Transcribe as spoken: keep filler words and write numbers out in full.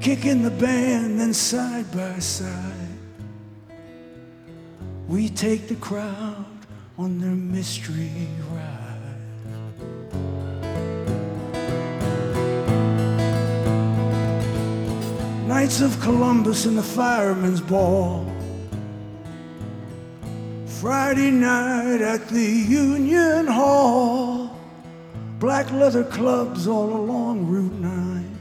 kicking the band, then side by side we take the crowd on their mystery ride. Knights of Columbus and the Firemen's Ball, Friday night at the Union Hall, black leather clubs all along Route nine.